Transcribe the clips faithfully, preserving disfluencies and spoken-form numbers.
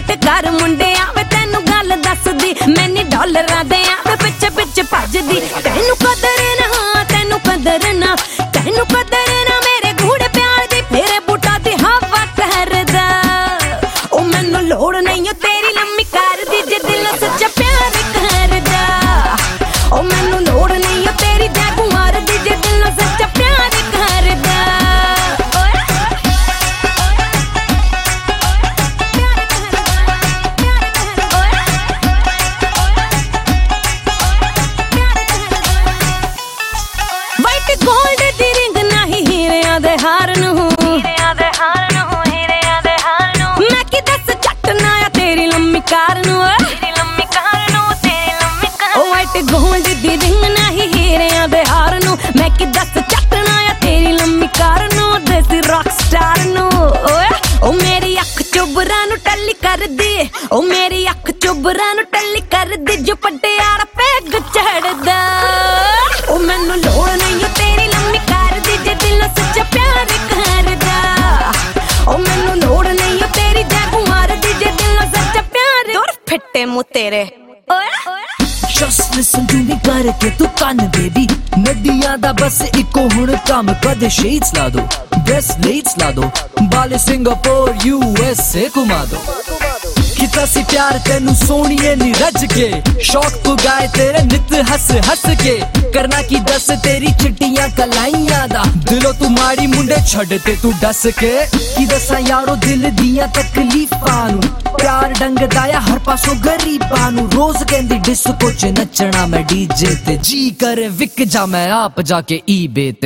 note कर मुंडे आवे तेनू गल दसदी मैनी डॉलरां दे आवे पिछे पिछे भजदी तेनू कदर ना तेनू कदर ना तेनू कदर ना मेरे गूढ़े प्यार दी फेरे बूटा दी हवा करदा ओ मैनू लोड़ नहीं ओ तेरी लम्मी कार दी जे दिलों सच्चा प्यार करदा ओ मैनू लोड़ नहीं ओ तेरी जैगुआर दी जे दिलों सच्चा प्यार करदा वाइट गोल्ड दी रिंग नहीं हीरियां दे हार नूं हीरियां दे हार नूं हीरियां दे हार नूं मैं की दस जट ना आ तेरी लम्मी कार नूं तेरी लम्मी कार नूं तेरी लम्मी कार ओ वाइट गोल्ड दी रिंग नहीं हीरियां दे हार नूं मैं की दस जट ना आ तेरी लम्मी कार नूं देसी रॉक स्टार नूं ओए ओ मेरी अख चुबरां नूं टल्ली कर दी ओ मेरी अख चुबरां नूं टल्ली कर दी जो पटियाला पैग चढ़दा ओ मैनू लोड़ नहीं ओ तेरी लम्मी कार दी जे दिलों सच्चा प्यार करदा ओ मैनू लोड़ नहीं ओ तेरी जैगुआर दी जे दिलों सच्चा प्यार दूर फिट्टे मुंह तेरे Just listen to me करके तू कान बेबी नदियां दा बस इको हुण काम कदे शेड्स ला दो ब्रेसलेट्स ला दो बाले सिंगापुर यूएसए घुमा दो किता सी प्यार तेनू सोनिए नी रज के शौक पुगाए तेरे नित हस हस के करना की दस तेरी चिट्टियां कलाइयां दा दिलों तू माड़ी मुंडे छड़ ते तू डस के की दसा यारो दिल दियां तकलीफां नू प्यार डंगदा या हर पासों गरीबां नू रोज कहंदी डिस्को च नचना मैं डीजे ते जी करे विक जा मैं आप जाके ईबे ते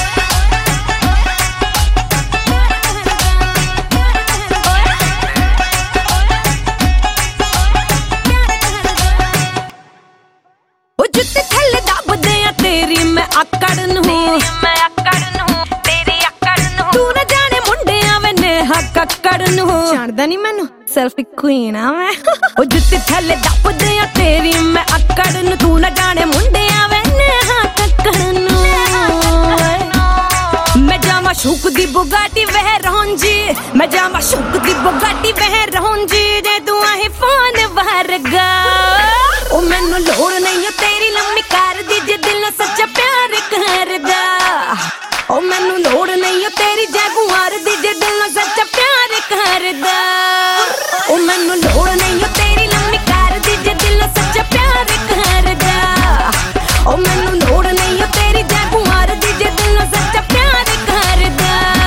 जुत्ते थल्ले दबदे आ तेरी मैं आकड़ नूं मैं आकड़ नूं तेरी आकड़ नूं तू ना जाने मुंडे आवे नेहा कक्कड़ नूं जानदा नहीं मैनू सेल्फी क्वीन आ मैं ओ जुत्ते थल्ले दबदे आ तेरी मैं आकड़ नूं तू ना जाने मुंडे आवे नेहा कक्कड़ नूं मैं जावा शुक दी बुगाटी वह रोंजी मैं जावा शुक दी बुगाटी वह रोंजी जे तू आहे फोन वरगा ओ मैनू लोड़ नहीं ओ तेरी लम्मी कार दी जे दिलों सच्चा प्यार करदा ओ मैनू लोड़ नहीं ओ तेरी जैगुआर दी जे दिलों सच्चा प्यार करदा ओ मैनू लोड़ नहीं ओ तेरी लम्मी कार दी जे दिलों सच्चा प्यार करदा ओ मैनू लोड़ नहीं ओ तेरी जैगुआर दी जे दिलों सच्चा प्यार करदा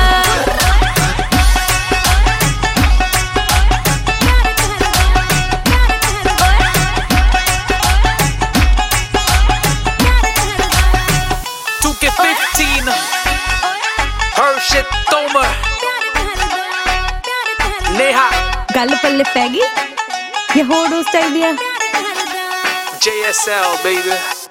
fifteen Hershit Tomar Neha गल पल्ले पै गई ये होड़ उस टाइप दिया J S L baby